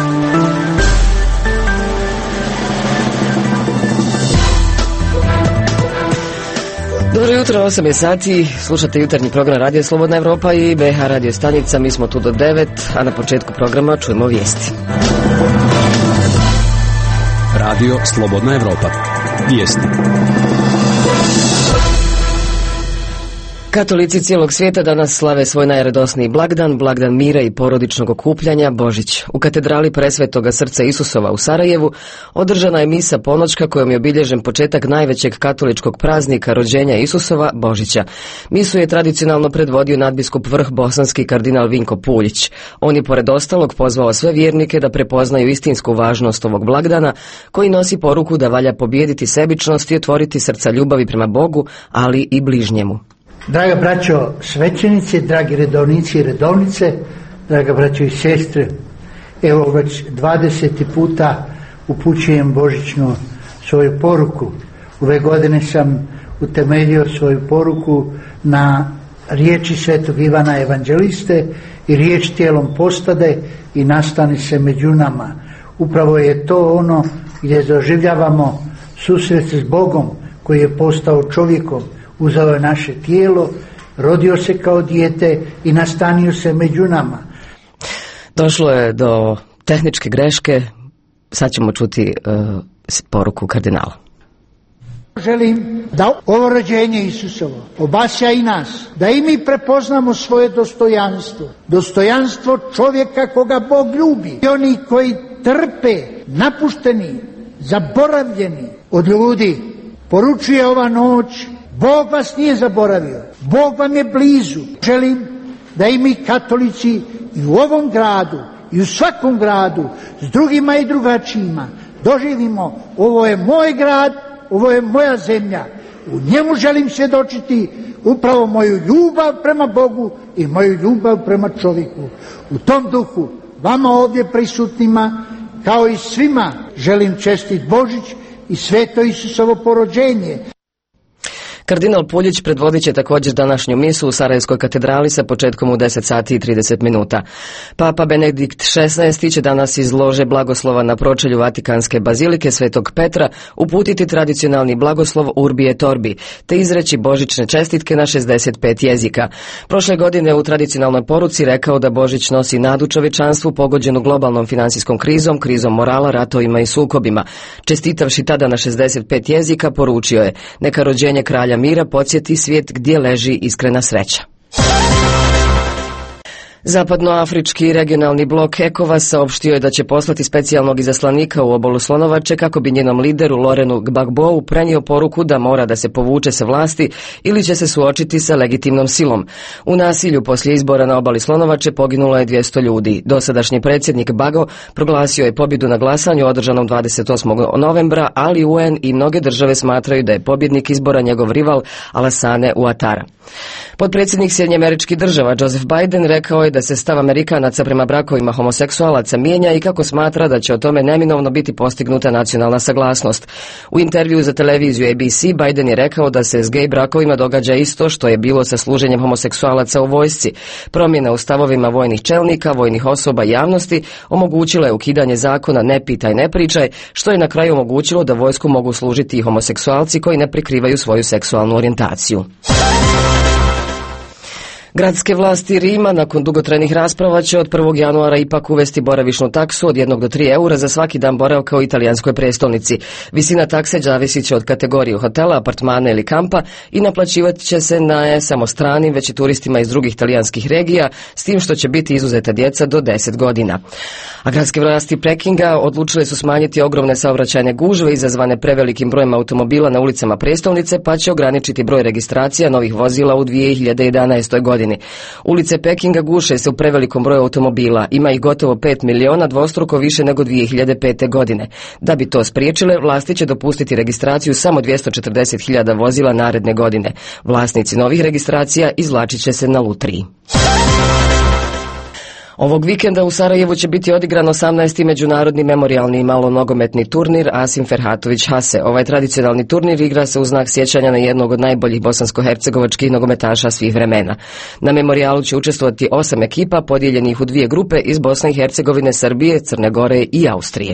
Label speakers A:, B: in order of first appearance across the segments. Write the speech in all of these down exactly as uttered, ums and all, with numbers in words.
A: Dobro jutro, osam je sati, slušate jutarnji program Radio Slobodna Evropa i B H radio stanica, mi smo tu do devet, a na početku programa čujemo vijesti.
B: Radio Slobodna Evropa. Vijesti.
A: Katolici cijelog svijeta danas slave svoj najradosniji blagdan, blagdan mira i porodičnog okupljanja, Božić. U katedrali Presvetoga srca Isusova u Sarajevu održana je misa ponoćka kojom je obilježen početak najvećeg katoličkog praznika rođenja Isusova, Božića. Misu je tradicionalno predvodio nadbiskup Vrh bosanski kardinal Vinko Puljić. On je pored ostalog pozvao sve vjernike da prepoznaju istinsku važnost ovog blagdana, koji nosi poruku da valja pobijediti sebičnost i otvoriti srca ljubavi prema Bogu, ali i bližnjemu.
C: Draga braćo svećenici, dragi redovnici i redovnice, draga braćo i sestre, evo već dvadeseti puta upućujem božićnu svoju poruku. Ove godine sam utemeljio svoju poruku na riječi svetog Ivana Evanđeliste i riječ tijelom postade i nastani se među nama. Upravo je to ono gdje doživljavamo susret s Bogom koji je postao čovjekom. Uzeo je naše tijelo, rodio se kao dijete i nastanio se među nama.
A: Došlo je do tehničke greške, sad ćemo čuti uh, poruku kardinala.
C: Želim da ovo rođenje Isusovo obasja i nas, da i mi prepoznamo svoje dostojanstvo, dostojanstvo čovjeka koga Bog ljubi. I oni koji trpe, napušteni, zaboravljeni od ljudi, poručuje ova noć, Bog vas nije zaboravio, Bog vam je blizu. Želim da i mi katolici i u ovom gradu i u svakom gradu s drugima i drugačijima doživimo, ovo je moj grad, ovo je moja zemlja, u njemu želim svjedočiti upravo moju ljubav prema Bogu i moju ljubav prema čovjeku. U tom duhu vama ovdje prisutnima kao i svima želim čestit Božić i sveto Isusovo porođenje.
A: Kardinal Puljić predvodit će također današnju misu u Sarajevskoj katedrali sa početkom u deset sati i trideset minuta. Papa Benedikt šesnaesti će danas iz lože blagoslova na pročelju Vatikanske bazilike Svetog Petra uputiti tradicionalni blagoslov Urbi et Orbi, te izreći božićne čestitke na šezdeset pet jezika. Prošle godine u tradicionalnoj poruci rekao da Božić nosi nadu čovječanstvu pogođenu globalnom financijskom krizom, krizom morala, ratovima i sukobima. Čestitavši tada na šezdeset pet jezika, poručio je: neka rođenje kralja mira podsjeti svijet gdje leži iskrena sreća. Zapadnoafrički regionalni blok ECOWAS saopštio je da će poslati specijalnog izaslanika u obalu Slonovače kako bi njenom lideru Lorenu Gbagbou prenio poruku da mora da se povuče sa vlasti ili će se suočiti sa legitimnom silom. U nasilju poslije izbora na obali Slonovače poginulo je dvjesto ljudi. Dosadašnji predsjednik Bago proglasio je pobjedu na glasanju održanom dvadeset osmog novembra, ali U N i mnoge države smatraju da je pobjednik izbora njegov rival Alassane Ouattara. Potpredsjednik Sjedinjenih Američkih Država Joseph Biden rekao je da se stav Amerikanaca prema brakovima homoseksualaca mijenja i kako smatra da će o tome neminovno biti postignuta nacionalna saglasnost. U intervju za televiziju A B C Biden je rekao da se s gej brakovima događa isto što je bilo sa služenjem homoseksualaca u vojsci. Promjena u stavovima vojnih čelnika, vojnih osoba i javnosti omogućila je ukidanje zakona ne pitaj ne pričaj, što je na kraju omogućilo da vojsku mogu služiti i homoseksualci koji ne prikrivaju svoju seksualnu orijentaciju. Gradske vlasti Rima nakon dugotrajnih rasprava će od prvog januara ipak uvesti boravišnu taksu od jednog do tri eura za svaki dan boravka u italijanskoj prestolnici. Visina takse zavisit će od kategorije hotela, apartmana ili kampa i naplaćivat će se ne samo stranim, već i turistima iz drugih talijanskih regija, s tim što će biti izuzeta djeca do deset godina. A gradske vlasti Pekinga odlučile su smanjiti ogromne saobraćajne gužve izazvane prevelikim brojem automobila na ulicama prestolnice, pa će ograničiti broj registracija novih vozila u dvije hiljade jedanaestoj godini. Ulice Pekinga guše se u prevelikom broju automobila, ima ih gotovo pet miliona, dvostruko više nego dvije hiljade pete. godine. Da bi to spriječile, vlasti će dopustiti registraciju samo dvjesto četrdeset hiljada vozila naredne godine. Vlasnici novih registracija izvlačit će se na lutriji. Ovog vikenda u Sarajevu će biti odigran osamnaesti međunarodni memorijalni i malonogometni turnir Asim Ferhatović Hase. Ovaj tradicionalni turnir igra se u znak sjećanja na jednog od najboljih bosansko-hercegovačkih nogometaša svih vremena. Na memorijalu će učestvovati osam ekipa podijeljenih u dvije grupe iz Bosne i Hercegovine, Srbije, Crne Gore i Austrije.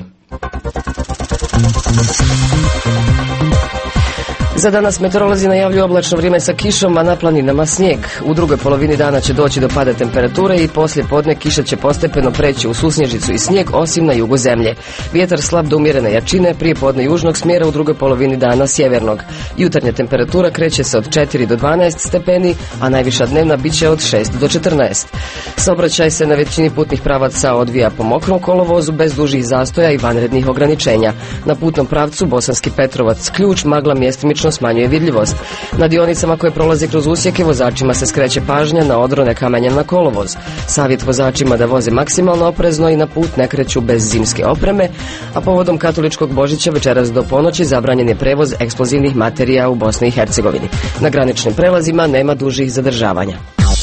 A: Za danas meteorolozi najavljuju oblačno vrijeme sa kišom, a na planinama snijeg. U drugoj polovini dana će doći do pada temperature i poslije podne kiša će postepeno preći u susnježicu i snijeg, osim na jugu zemlje. Vjetar slab do umjerene jačine, prije podne južnog smjera, u drugoj polovini dana sjevernog. Jutarnja temperatura kreće se od četiri do dvanaest stepeni, a najviša dnevna bit će od šest do četrnaest. Saobraćaj se na većini putnih pravaca odvija po mokrom kolovozu bez dužih zastoja i vanrednih ograničenja. Na putnom pravcu Bosanski Petrovac Ključ magla mjestimično smanjuje vidljivost. Na dionicama koje prolaze kroz usjeke vozačima se skreće pažnja na odrone kamenja na kolovoz. Savjet vozačima da voze maksimalno oprezno i na put ne kreću bez zimske opreme, a povodom katoličkog Božića večeras do ponoći zabranjen je prevoz eksplozivnih materija u Bosni i Hercegovini. Na graničnim prelazima nema dužih zadržavanja.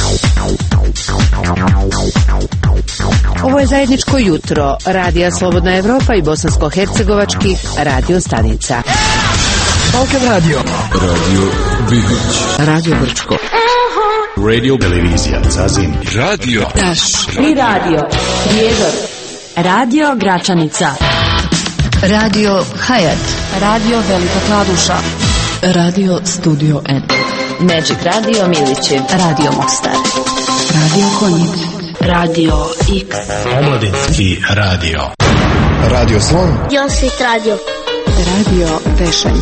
D: Ovo je zajedničko jutro Radija Slobodna Evropa i bosansko-hercegovačkih radio stanica.
B: Balkan Radio, Radio Bihić,
D: Radio Brčko,
B: Radio Televizija Zazin, Radio
D: Taš, Tri Radio, Prijedor, Radio Gračanica, Radio Hayat, Radio Velika Kladuša, Radio Studio N, Magic Radio Milići, Radio Mostar, Radio Konjic, Radio X,
B: Omladinski radio,
E: Radio Slon,
F: Josit Radio,
D: Radio Tešanj,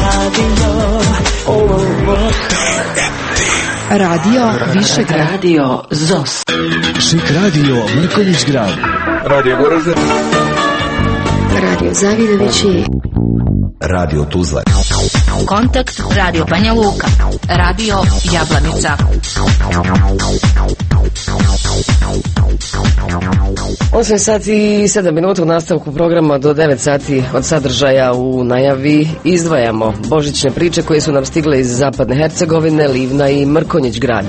D: Radio Višegrad, Radio Zos,
B: Šik Radio Mrkonjić Grad,
E: Radio Goražde,
F: Radio Zavidovići,
E: Radio Tuzla,
D: Kontakt Radio Banja Luka, Radio Jablanica,
A: osam sati i sedam minuta u nastavku programa do devet sati. Od sadržaja u najavi izdvajamo božićne priče koje su nam stigle iz zapadne Hercegovine, Livna i Mrkonjić Grada.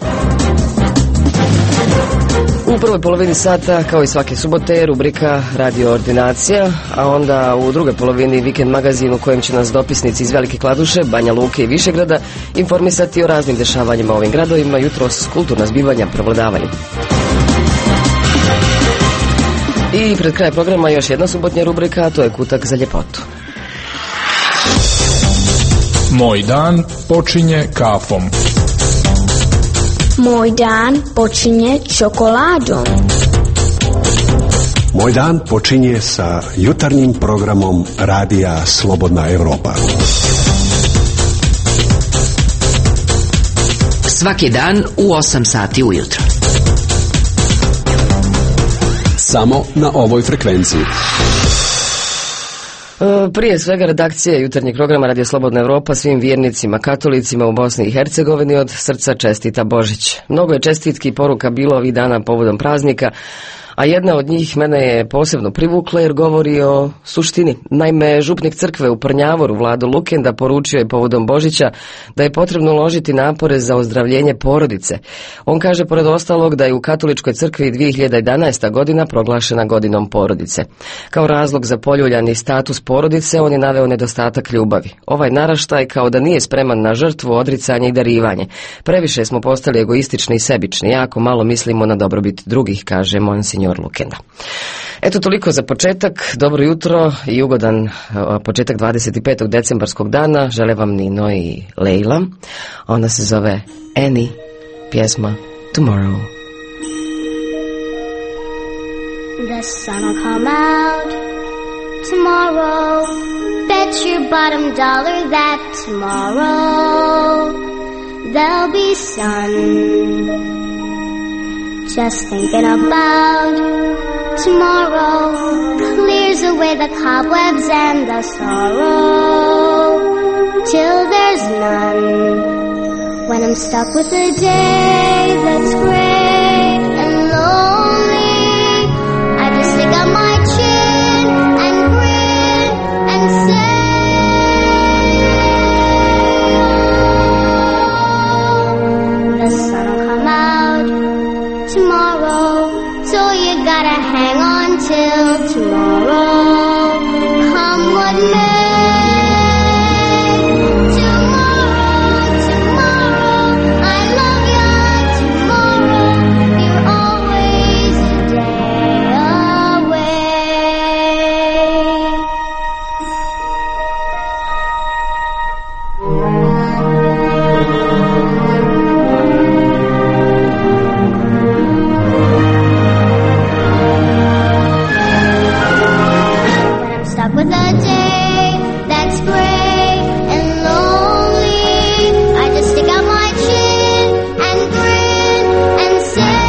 A: U prvoj polovini sata, kao i svake subote, rubrika Radio Ordinacija, a onda u drugoj polovini vikend magazin u kojem će nas dopisnici iz Velike Kladuše, Banja Luke i Višegrada informisati o raznim dešavanjima u ovim gradovima, jutros kulturna zbivanja prevladavaju. I pred kraj programa još jedna subotnja rubrika, a to je Kutak za ljepotu.
G: Moj dan počinje kafom.
F: Moj dan počinje čokoladom.
H: Moj dan počinje sa jutarnjim programom Radija Slobodna Evropa.
D: svaki dan u osam sati ujutro.
B: Samo na ovoj frekvenciji.
A: Prije svega redakcije jutarnjeg programa Radio Slobodna Evropa svim vjernicima, katolicima u Bosni i Hercegovini od srca čestita Božić. Mnogo je čestitki i poruka bilo ovih dana povodom praznika, a jedna od njih mene je posebno privukla jer govori o suštini. Naime, župnik crkve u Prnjavoru Vlado Lukenda poručio je povodom Božića da je potrebno uložiti napore za ozdravljenje porodice. On kaže pored ostalog da je u katoličkoj crkvi dvije hiljade jedanaesta godina proglašena godinom porodice. Kao razlog za poljuljani status porodice on je naveo nedostatak ljubavi. Ovaj naraštaj kao da nije spreman na žrtvu, odricanje i darivanje. Previše smo postali egoistični i sebični, jako malo mislimo na dobrobit drugih, kaže monsinjor Lukenda. Eto toliko za početak, dobro jutro i ugodan početak dvadeset petog decembarskog dana, žele vam Nino i Lejla. Ona se zove Annie, pjesma Tomorrow.
F: The sun will come out tomorrow. Bet your bottom dollar that tomorrow there'll be sun. Just thinking about tomorrow clears away the cobwebs and the sorrow till there's none. When I'm stuck with a day that's gray and lonely, I just stick out my chin and grin and say, oh, the sun will come out tomorrow, so gotta hang on till tomorrow. Come what may. With a day that's gray and lonely, I just stick out my chin and grin and say,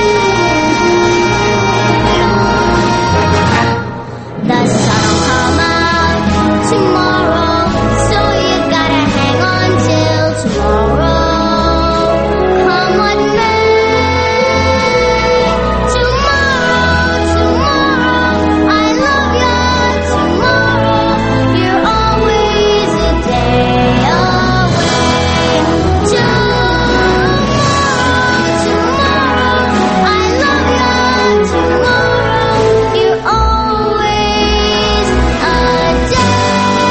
F: the sun'll come out tomorrow, so you gotta hang on till tomorrow. Come what may. Tomorrow, tomorrow, I love you. You're always a day away. Tomorrow, tomorrow, I love you. Tomorrow, you're always a day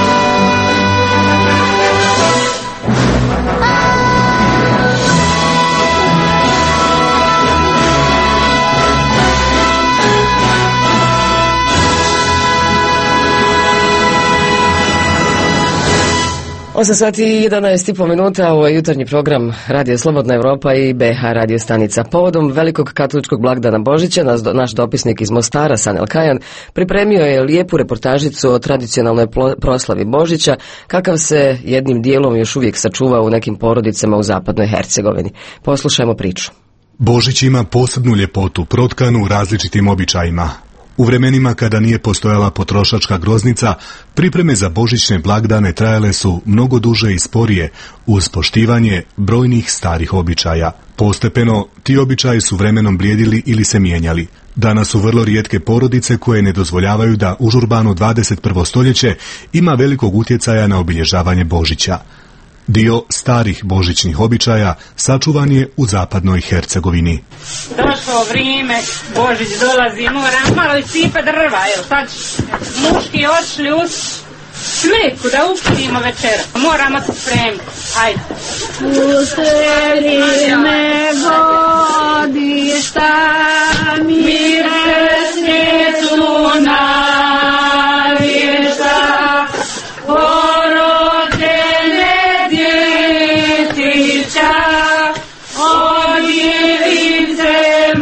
A: osam sati i jedanaest i po minuta, ovo je jutarnji program Radio Slobodna Evropa i B H radio stanica. Povodom velikog katoličkog blagdana Božića, naš, naš dopisnik iz Mostara, Sanel Kajan, pripremio je lijepu reportažicu o tradicionalnoj proslavi Božića, kakav se jednim dijelom još uvijek sačuva u nekim porodicama u zapadnoj Hercegovini. Poslušajmo priču.
I: Božić ima posebnu ljepotu, protkanu različitim običajima. U vremenima kada nije postojala potrošačka groznica, pripreme za božićne blagdane trajale su mnogo duže i sporije uz poštivanje brojnih starih običaja. Postepeno, ti običaji su vremenom blijedili ili se mijenjali. Danas su vrlo rijetke porodice koje ne dozvoljavaju da užurbano dvadeset prvo stoljeće ima velikog utjecaja na obilježavanje Božića. Dio starih božićnih običaja sačuvan je u zapadnoj Hercegovini.
J: Došlo vrijeme, Božić dolazi, moram malo isipa drva, jel sad muški odšli uz smeku da uputimo večera. Moramo se spremiti, ajde.
K: Usredi me godišta, mire svijetu navješta, porođene djetića, od Djevice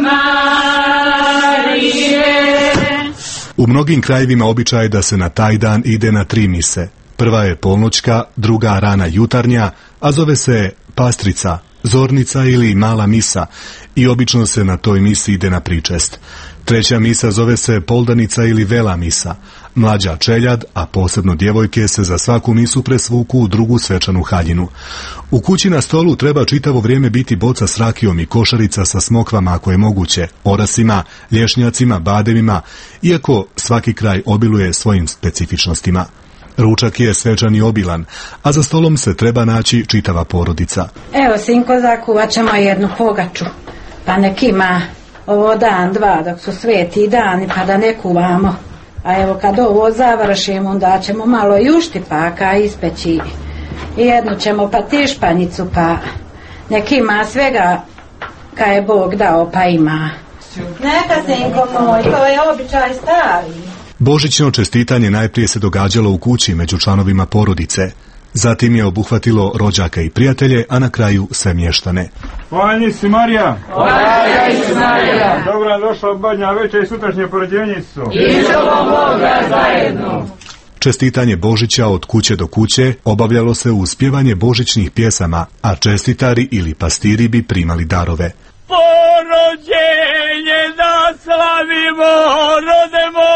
K: Marije.
I: U mnogim krajevima običaj je da se na taj dan ide na tri mise. Prva je polnoćka, druga rana jutarnja, a zove se pastrica, zornica ili mala misa i obično se na toj misi ide na pričest. Treća misa zove se poldanica ili vela misa. Mlađa čeljad, a posebno djevojke, se za svaku misu presvuku u drugu svečanu haljinu. U kući na stolu treba čitavo vrijeme biti boca s rakijom i košarica sa smokvama ako je moguće, orasima, lješnjacima, badevima, iako svaki kraj obiluje svojim specifičnostima. Ručak je svečan i obilan, a za stolom se treba naći čitava porodica.
K: Evo, sinko, zakuvat ćemo jednu pogaču, pa nek ima ovo dan, dva, dok su sveti dani, pa da ne kuvamo. A evo, kad ovo završimo, onda ćemo malo juštipaka ispeći. Jednu ćemo pa tišpanicu, pa nek ima svega kaj je Bog dao, pa ima. Neka, sinko moj, to je običaj stari.
I: Božićno čestitanje najprije se događalo u kući među članovima porodice. Zatim je obuhvatilo rođaka i prijatelje, a na kraju sve mještane.
L: Hvalni si Marija!
M: Hvalni si Marija!
L: Dobra došla badnja večer i sutrašnje porođenjicu.
M: I što Boga zajedno!
I: Čestitanje Božića od kuće do kuće obavljalo se uz pjevanje božićnih pjesama, a čestitari ili pastiri bi primali darove.
M: Porođenje da slavimo, rodemo!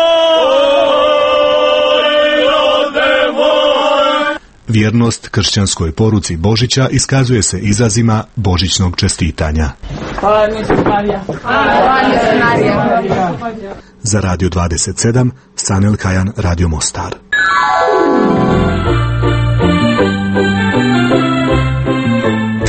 I: Vjernost kršćanskoj poruci Božića iskazuje se izrazima božićnog čestitanja.
M: Hvalni se Marija! Hvalni se Marija!
I: Za Radio dvadeset sedam, Sanel Kajan, Radio Mostar.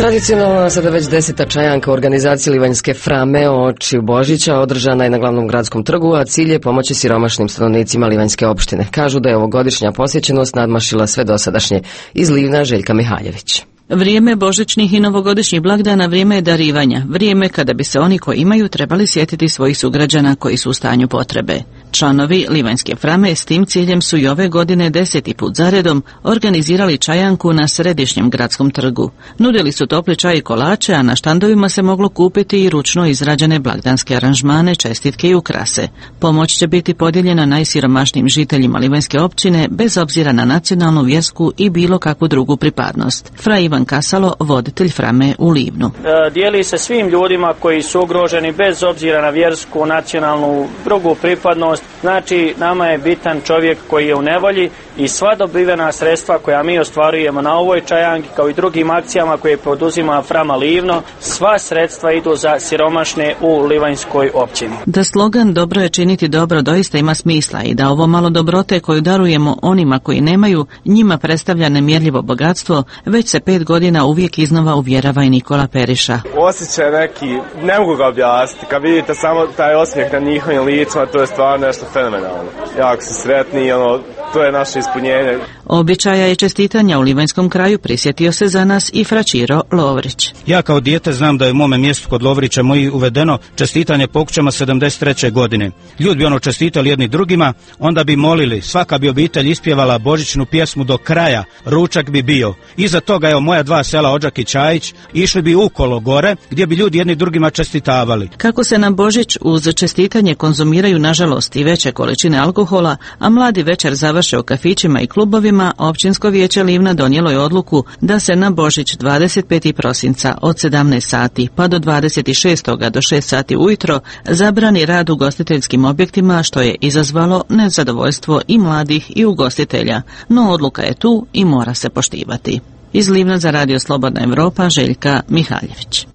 A: Tradicionalna, sada već deseta čajanka u organizaciji Livanjske frame oči Božića održana je na glavnom gradskom trgu, a cilj je pomoći siromašnim stanovnicima Livanjske opštine. Kažu da je ovogodišnja posjećenost nadmašila sve dosadašnje. Iz Livna, Željka Mihaljević.
N: Vrijeme božićnih i novogodišnjih blagdana vrijeme je darivanja, vrijeme kada bi se oni koji imaju trebali sjetiti svojih sugrađana koji su u stanju potrebe. Članovi Livanjske frame s tim ciljem su i ove godine deseti put zaredom organizirali čajanku na središnjem gradskom trgu. Nudili su topli čaj i kolače, a na štandovima se moglo kupiti i ručno izrađene blagdanske aranžmane, čestitke i ukrase. Pomoć će biti podijeljena najsiromašnijim žiteljima Livanjske općine bez obzira na nacionalnu, vjersku i bilo kakvu drugu pripadnost. Fra Ivan Kasalo, voditelj frame u Livnu.
O: Dijeli se svim ljudima koji su ugroženi bez obzira na vjersku, nacionalnu, drugu pripadnost. Znači, nama je bitan čovjek koji je u nevolji i sva dobivena sredstva koja mi ostvarujemo na ovoj čajanki kao i drugim akcijama koje poduzima Frama Livno, sva sredstva idu za siromašne u Livanjskoj općini.
N: Da slogan "Dobro je činiti dobro" doista ima smisla i da ovo malo dobrote koju darujemo onima koji nemaju, njima predstavlja nemjerljivo bogatstvo, već se pet godina uvijek iznova uvjerava i Nikola Periša.
P: Osjećaj neki, ne mogu ga objasniti, kad vidite samo taj osmijeh na njihovim licima, to je stvarno nešto fenomenalno. Jako su sretni i ono, to je naše ispunjenje.
N: Običaja i čestitanja u Livanjskom kraju prisjetio se za nas i Fraćiro Lovrić.
Q: Ja kao dijete znam da je u mome mjestu kod Lovrića moji uvedeno čestitanje pokućama sedamdeset treće godine. Ljudi bi ono čestitali jedni drugima, onda bi molili, svaka bi obitelj ispjevala božićnu pjesmu do kraja, ručak bi bio. Iza toga je moja dva sela Odžak i Čajić, išli bi ukolo gore gdje bi ljudi jedni drugima čestitavali.
N: Kako se na Božić uz čestitanje konzumiraju nažalost i veće količine alkohola, a mladi večer završe u kafićima i klubovima, općinsko vijeće Livna donijelo je odluku da se na Božić dvadeset petog prosinca od sedamnaest sati pa do dvadeset šestog do šest sati ujutro zabrani rad u ugostiteljskim objektima, što je izazvalo nezadovoljstvo i mladih i ugostitelja, no odluka je tu i mora se poštivati. Iz Livna za Radio Slobodna Evropa, Željka Mihaljević.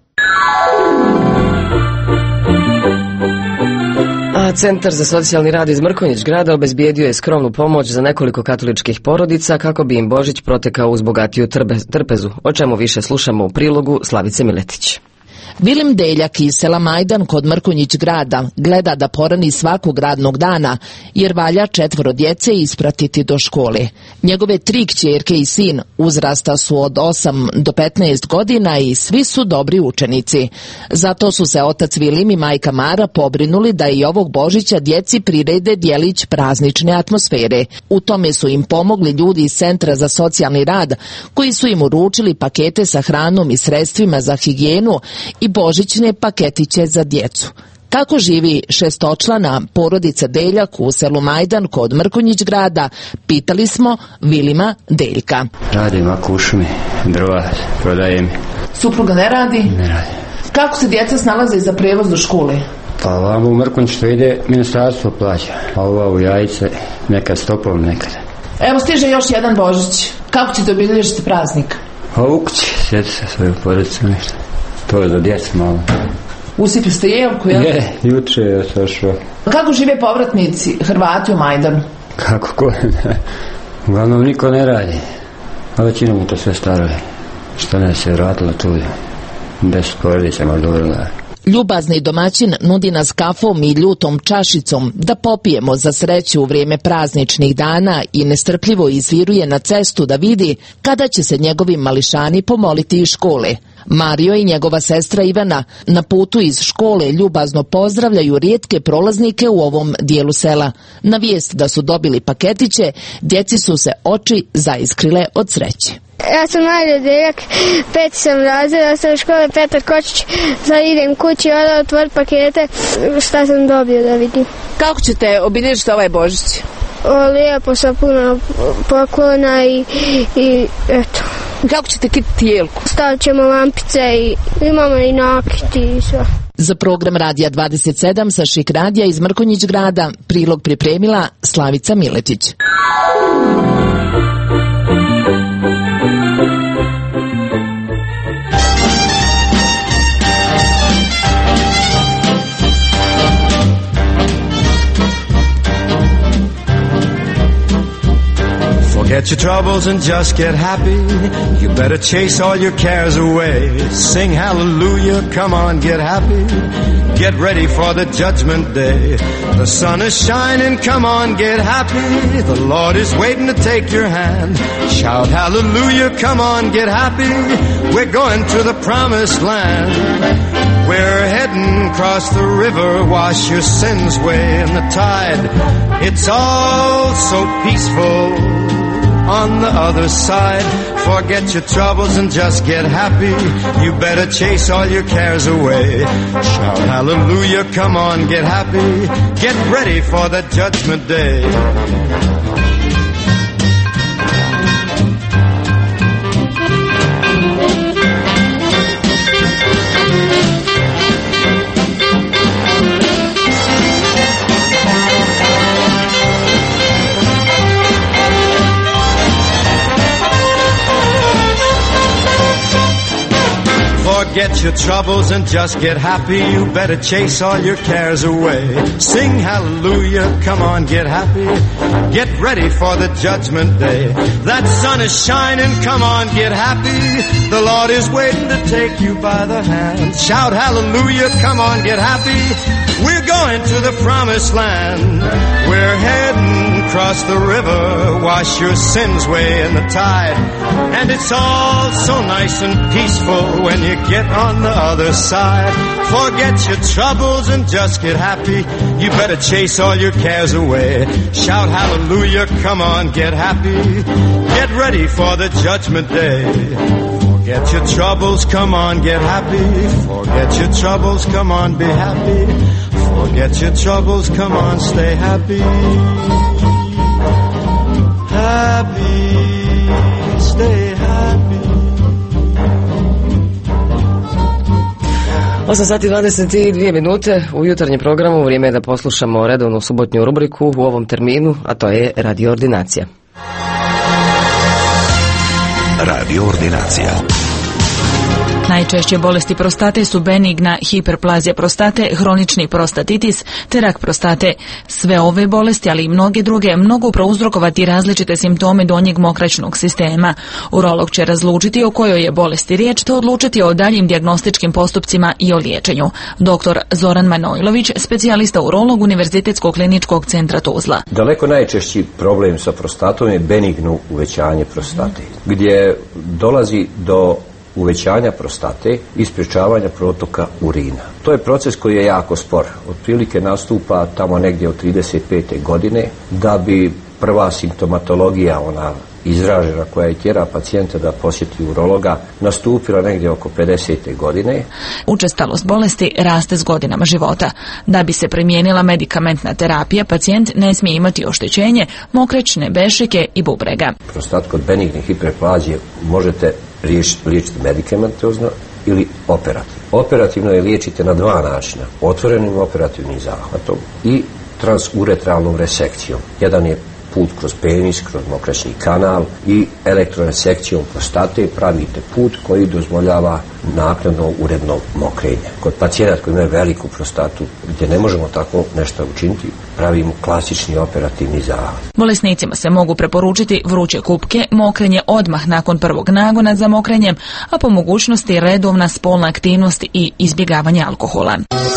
A: A Centar za socijalni rad iz Mrkonjić grada obezbijedio je skromnu pomoć za nekoliko katoličkih porodica kako bi im Božić protekao uz bogatiju trpezu, o čemu više slušamo u prilogu Slavice Miletić.
R: Vilim Deljak iz sela Majdan kod Mrkonjić grada gleda da porani svakog radnog dana, jer valja četvoro djece ispratiti do škole. Njegove tri kćerke i sin uzrasta su od osam do petnaest godina i svi su dobri učenici. Zato su se otac Vilim i majka Mara pobrinuli da i ovog Božića djeci prirede djelić praznične atmosfere. U tome su im pomogli ljudi iz Centra za socijalni rad, koji su im uručili pakete sa hranom i sredstvima za higijenu i božićne paketiće za djecu. Kako živi šestočlana porodica Deljak u selu Majdan kod Mrkonjić grada, pitali smo Vilima Deljka.
S: Radim ako u šumi, drva prodajem.
R: Supruga ne radi?
S: Ne radi.
R: Kako se djeca snalaze za prevoz do škole?
S: Pa ovamo u Mrkonjić što ide, ministarstvo plaća, a ova u Jajice nekad stopom, nekad.
R: Evo stiže još jedan Božić. Kako ćete obilježiti praznik?
S: A u kući, sjeti se svoju porodicu nešto. To je za djecu malo.
R: Usipi ste jelku, jel?
S: Je, juče je sašao.
R: Kako žive povratnici Hrvati u Majdanu?
S: Kako ko? Uglavnom niko ne radi. A većinom to sve staro je. Što ne se vratilo tu? Deset porodica možda uvrla.
R: Ljubazni domaćin nudi nas kafom i ljutom čašicom da popijemo za sreću u vrijeme prazničnih dana i nestrpljivo izviruje na cestu da vidi kada će se njegovi mališani pomoliti iz škole. Mario i njegova sestra Ivana na putu iz škole ljubazno pozdravljaju rijetke prolaznike u ovom dijelu sela. Na vijest da su dobili paketiće, djeci su se oči zaiskrile od sreće.
T: Ja sam Mario Deljak, peti sam razred, ja sam u škole Petar Kočić, sad idem kući, onda otvoriti pakete, šta sam dobio da vidim.
R: Kako ćete obilježiti ovaj Božić?
T: O, lijepo, sa puno poklona i, i eto.
R: Kako ćete kititi jelku?
T: Stavit ćemo lampice i imamo i nakiti i sve.
R: Za program Radija dvadeset sedam sa Šik radija iz Mrkonjić grada prilog pripremila Slavica Miletić.
U: Forget your troubles and just get happy. You better chase all your cares away. Sing hallelujah, come on, get happy. Get ready for the judgment day. The sun is shining, come on, get happy. The Lord is waiting to take your hand. Shout hallelujah, come on, get happy. We're going to the promised land. We're heading across the river, wash your sins away in the tide. It's all so peaceful on the other side. Forget your troubles and just get happy. You better chase all your cares away. Shout hallelujah, come on, get happy. Get ready for the judgment day. Forget your troubles and just get happy. You better chase all your cares away. Sing hallelujah, come on, get happy. Get ready for the judgment day. That sun is shining, come on, get happy. The Lord is waiting to take you by the hand. Shout hallelujah, come on, get happy. We're going to the promised land. We're heading across the river, wash your sins away in the tide. And it's all so nice and peaceful when you get on the other side. Forget your troubles and just get happy. You better chase all your cares away. Shout hallelujah, come on, get happy. Get ready for the judgment day. Forget your troubles, come on, get happy. Forget your troubles, come on, be happy. Forget your troubles, come on, stay happy. Happy, stay happy.
A: osam sati i dvadeset dvije minute u jutarnjem programu. Vrijeme je da poslušamo redovnu subotnju rubriku u ovom terminu, a to je Radio Ordinacija.
B: Radio Ordinacija.
V: Najčešće bolesti prostate su benigna hiperplazija prostate, hronični prostatitis te rak prostate. Sve ove bolesti, ali i mnoge druge, mogu prouzrokovati različite simptome donjeg mokraćnog sistema. Urolog će razlučiti o kojoj je bolesti riječ te odlučiti o daljim dijagnostičkim postupcima i o liječenju. Doktor Zoran Manojlović, specijalista urolog Univerzitetskog kliničkog centra Tuzla.
W: Daleko najčešći problem sa prostatom je benigno uvećanje prostate, gdje dolazi do uvećanja prostate i sprječavanja protoka urina. To je proces koji je jako spor. Otprilike nastupa tamo negdje od trideset pete godine, da bi prva simptomatologija, ona izražena koja je tjera pacijenta da posjeti urologa, nastupila negdje oko pedesete godine.
V: Učestalost bolesti raste s godinama života. Da bi se primijenila medikamentna terapija, pacijent ne smije imati oštećenje mokraćne bešike i bubrega.
W: Prostat kod benigne hiperplazije možete liječiti medikamentozno ili operativno. Operativno je liječite na dva načina: otvorenim operativnim zahvatom i transuretralnom resekcijom. Jedan je put kroz penis, kroz mokraćni kanal, i elektroresekcijom prostate pravite put koji dozvoljava naknadno uredno mokrenje. Kod pacijenata koji imaju veliku prostatu, gdje ne možemo tako nešto učiniti, pravimo klasični operativni zahvat.
V: Bolesnicima se mogu preporučiti vruće kupke, mokrenje odmah nakon prvog nagona za mokrenjem, a po mogućnosti redovna spolna aktivnost i izbjegavanje alkohola.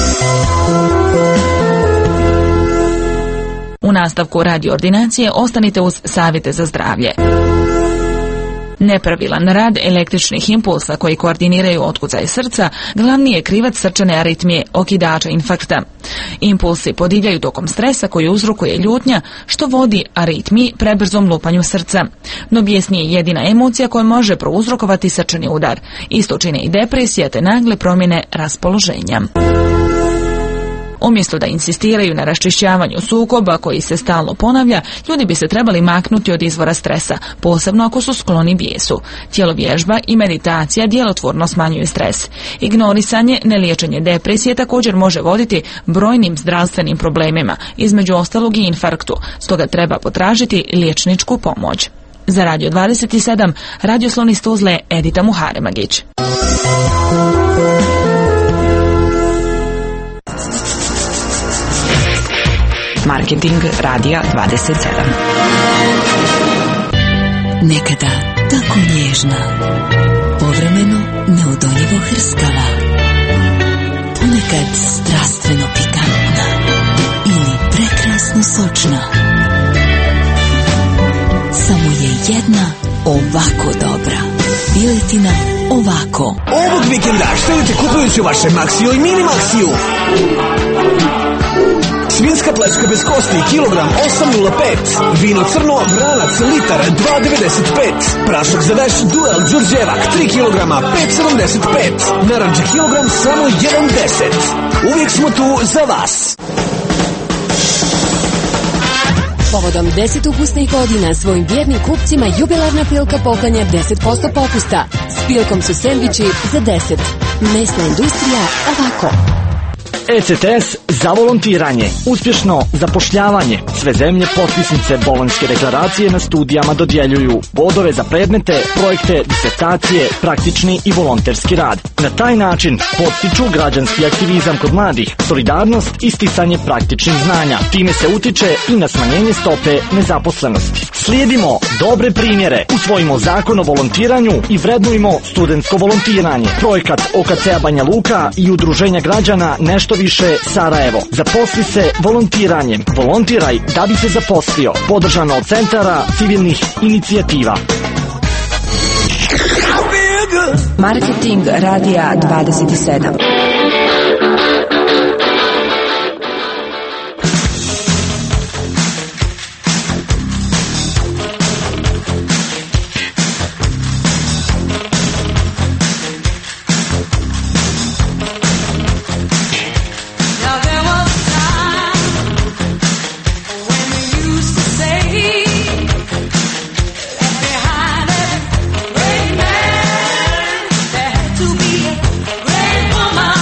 V: U nastavku Radio Ordinacije ostanite uz savjete za zdravlje. Nepravilan rad električnih impulsa koji koordiniraju otkucaj srca glavni je krivac srčane aritmije, okidača infarkta. Impulsi podivljaju tokom stresa koji uzrokuje ljutnja, što vodi aritmiji, prebrzom lupanju srca. No bijes nije jedina emocija koja može prouzrokovati srčani udar. Isto čine i depresija te nagle promjene raspoloženja. Umjesto da insistiraju na raščišćavanju sukoba koji se stalno ponavlja, ljudi bi se trebali maknuti od izvora stresa, posebno ako su skloni bijesu. Tjelovježba i meditacija djelotvorno smanjuju stres. Ignorisanje, neliječenje depresije također može voditi brojnim zdravstvenim problemima, između ostalog i infarktu, stoga treba potražiti liječničku pomoć. Za Radio dvadeset sedam, radioslovni iz Tuzle, Edita Muharemagić.
D: Marketing Radija dvadeset sedam.
C: Nekada tako nježna, povremeno neodoljivo hrskava, ponekad strastveno pikantna ili prekrasno sočna. Samo je jedna ovako dobra. Piletina ovako.
E: Ovog vikenda štedite kupujući u vašem Maxiju i Mini Maxiju. Svinjska pleska bez kosti, kilogram osam zarez nula pet. Vino crno, vranac, litar, dva devedeset pet. Prašak za veš, Duel, Đurđevak, tri kilograma, pet sedamdeset pet. Naranđe kilogram, samo jedan deset. Uvijek smo tu za vas.
C: Povodom deset ukusnih godina svojim vjernim kupcima jubilarna Pilka poklanja deset posto popusta. S Pilkom su sendviči za deset. Mesna industrija ovako.
G: E C T S za volontiranje, uspješno zapošljavanje. Sve zemlje potpisnice Bolonjske deklaracije na studijama dodjeljuju bodove za predmete, projekte, disertacije, praktični i volonterski rad. Na taj način podstiču građanski aktivizam kod mladih, solidarnost i sticanje praktičnih znanja. Time se utiče i na smanjenje stope nezaposlenosti. Slijedimo dobre primjere, usvojimo zakon o volontiranju i vrednujmo studentsko volontiranje. Projekat O K C-a Banja Luka i udruženja građana Nešto više Sarajevo. Zaposli se volontiranjem. Volontiraj da bi se zaposlio. Podržano od Centara civilnih inicijativa.
D: Marketing Radija dvadeset sedam.
X: To be a great woman.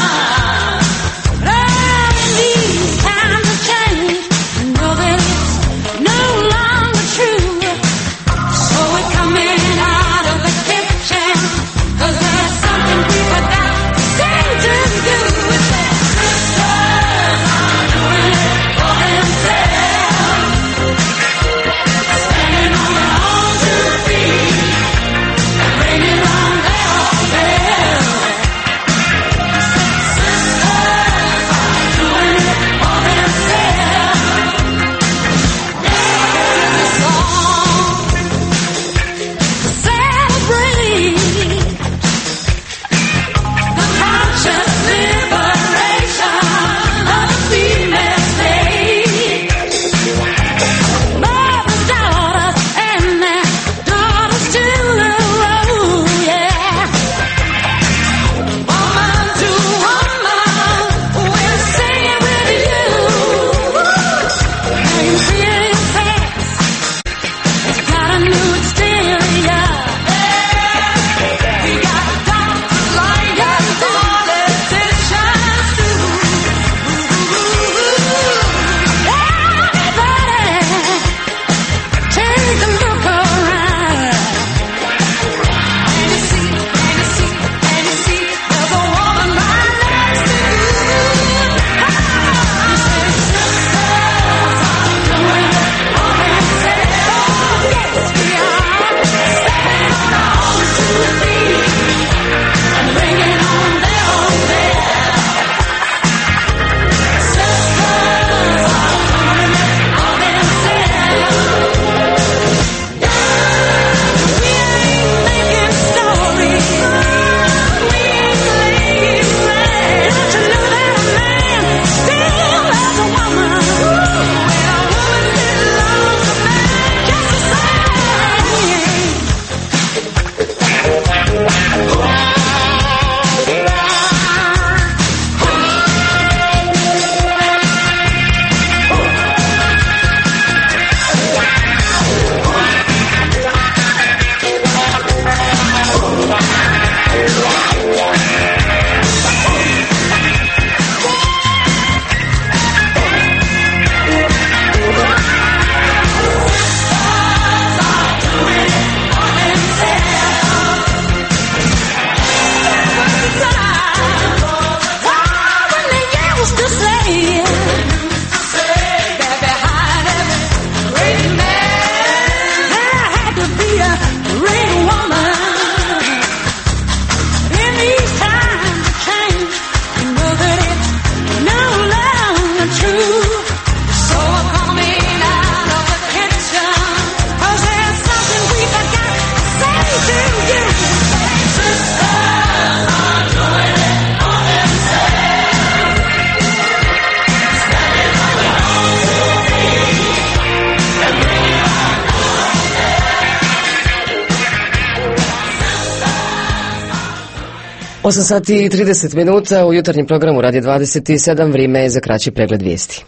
A: osam sati i trideset minuta u jutarnjem programu Radio dvadeset sedam, vrijeme je za kraći pregled vijesti.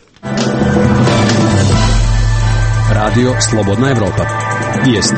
F: Radio Slobodna Evropa. Vijesti.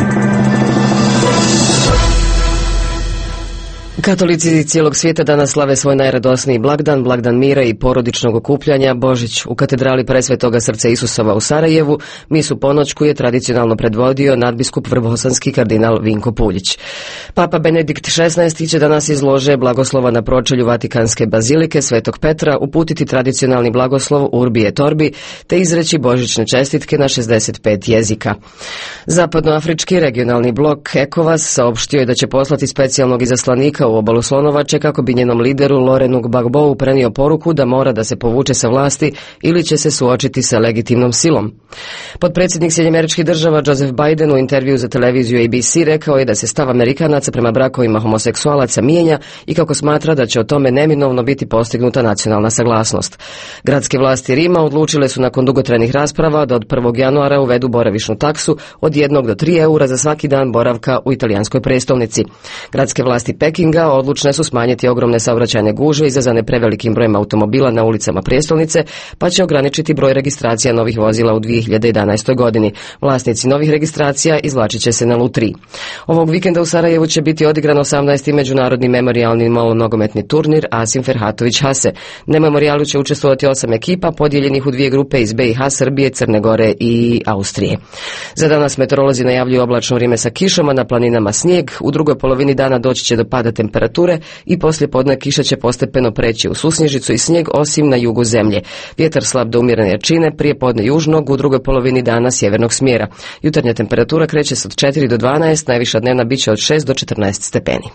A: Katolici cijelog svijeta danas slave svoj najradosniji blagdan, blagdan mira i porodičnog okupljanja, Božić. U katedrali Presvetoga srca Isusova u Sarajevu misu ponoćku je tradicionalno predvodio nadbiskup vrbosanski kardinal Vinko Puljić. Papa Benedikt šesnaesti će danas izlože blagoslova na pročelju Vatikanske bazilike Svetog Petra, uputiti tradicionalni blagoslov Urbi et Orbi te izreći božićne čestitke na šezdeset pet jezika. Zapadnoafrički regionalni blok ECOWAS saopštio je da će poslati specijalnog izaslanika u obalu Slonovače kako bi njenom lideru Lorenu Gbagbou prenio poruku da mora da se povuče sa vlasti ili će se suočiti sa legitimnom silom. Potpredsjednik Sjedinjenih Američkih Država Joseph Biden u intervju za televiziju A B C rekao je da se stav Amerikanaca prema brakovima homoseksualaca mijenja i kako smatra da će o tome neminovno biti postignuta nacionalna saglasnost. Gradske vlasti Rima odlučile su nakon dugotrajnih rasprava da od prvog januara uvedu boravišnu taksu od jednog do tri eura za svaki dan boravka u italijanskoj prestolnici. Gradske vlasti Pekinga odlučne su smanjiti ogromne saobraćajne gužve izazvane prevelikim brojem automobila na ulicama prijestolnice, pa će ograničiti broj registracija novih vozila u dvije hiljade jedanaestoj. godini. Vlasnici novih registracija izvlačit će se na lutriji. Ovog vikenda u Sarajevu će biti odigran osamnaesti međunarodni memorijalni malonogometni turnir Asim Ferhatović Hase. Na memorijalu će učestvovati osam ekipa podijeljenih u dvije grupe iz B i H, Srbije, Crne Gore i Austrije. Za danas meteorolozi najavljuju oblačno vrijeme sa kišama, na planinama snijeg, u drugoj polovini dana doći će do pada temperature i poslije podne kiša će postepeno preći u susnježicu i snijeg osim na jugu zemlje. Vjetar slab do umjerene jačine, prije podne južnog, u drugoj polovini dana sjevernog smjera. Jutarnja temperatura kreće se od četiri do dvanaest, najviša dnevna biće od šest do četrnaest stepeni.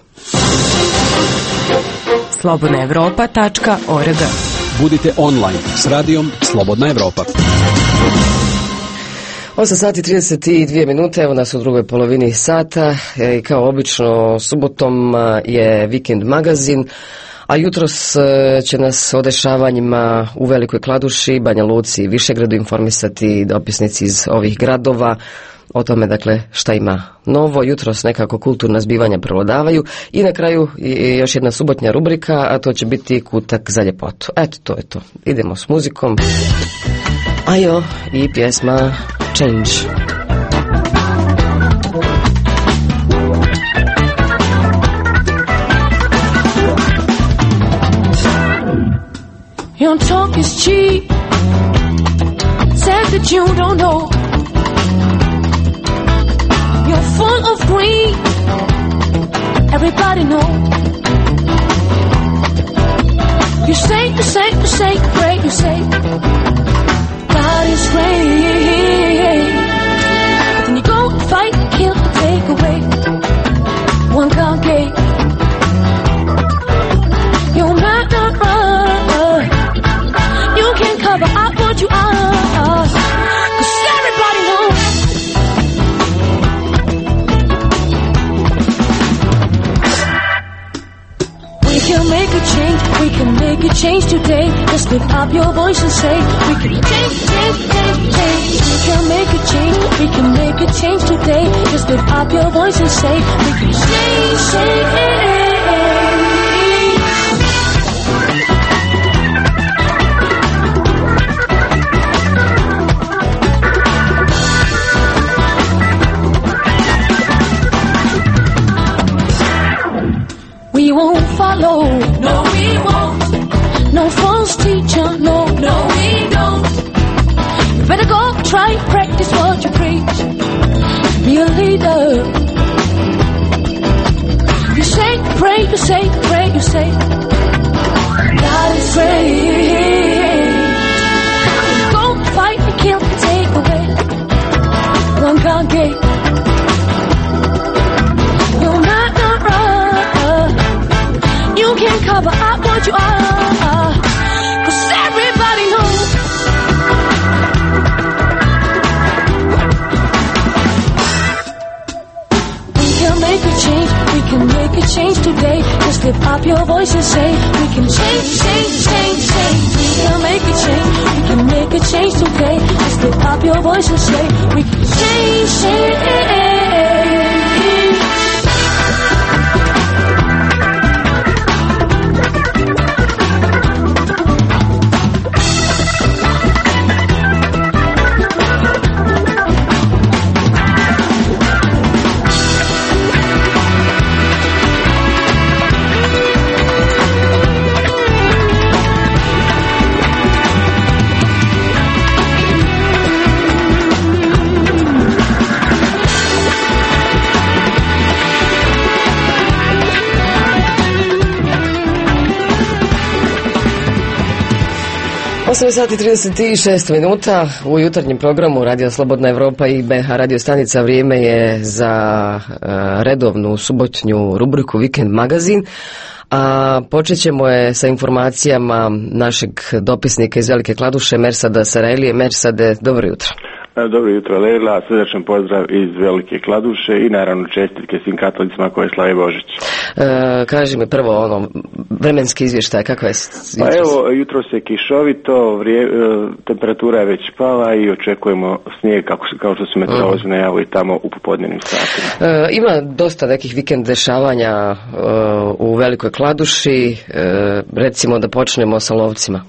C: slobodna evropa tačka org.
F: Budite online s radijom Slobodna Evropa.
A: osam sati i trideset dvije minute, evo nas u drugoj polovini sata i kao obično subotom je Vikend magazin, a jutros će nas o dešavanjima u Velikoj Kladuši, Banja Luci i Višegradu informisati dopisnici iz ovih gradova. O tome, dakle, šta ima novo, jutros nekako kulturna zbivanja prevladavaju i na kraju još jedna subotnja rubrika, a to će biti kutak za ljepotu. Eto, to je to. Idemo s muzikom. Ajo i pjesma Change.
H: Your talk is cheap, says that you don't know. You're full of greed, everybody know. You say, you say, you say, you pray, you say God is great. But then you go and fight, kill, and take away one God gave. You're not not run. You can't cover up what you are, 'cause everybody knows. We can make a change, we can make a change today. Just lift up your voice and say, we can change, change, change, change. We can make a change, we can make a change today. Just lift up your voice and say, we can change, change. We won't follow, no we won't. No false teacher, no, no we don't. You better go try, practice what you preach. Be a leader. You say, pray, you say, pray, you say God is great. Go fight and kill and take away one God gave. You're not the run. You can't cover up what you are, 'cause everybody knows. We can make a change, we can make a change today. Just lift up your voice and say, we can change, change, change, change. We can make a change, we can make a change today. Just lift up your voice and say, we can change, change.
A: osam sati trideset šest minuta u jutarnjem programu Radio Slobodna Evropa i B H radio stanica. Vrijeme je za uh, redovnu subotnju rubriku Vikend magazin. A počet ćemo je sa informacijama našeg dopisnika iz Velike Kladuše, Mersada Sarajlije. Mersade, dobro jutro.
J: Dobro jutro, Leila, srdečan pozdrav iz Velike Kladuše i naravno čestitke svim katolicima koje slave Božić.
A: E, kaži mi prvo ono, vremenski izvještaj, kakva je jutro?
J: Pa evo, jutro se kišovito, vrije, temperatura je već pala i očekujemo snijeg kako, kao što su meteorolozi uh. najavili tamo u popodnevnim satima.
A: E, ima dosta nekih vikend dešavanja e, u Velikoj Kladuši, e, recimo da počnemo sa lovcima.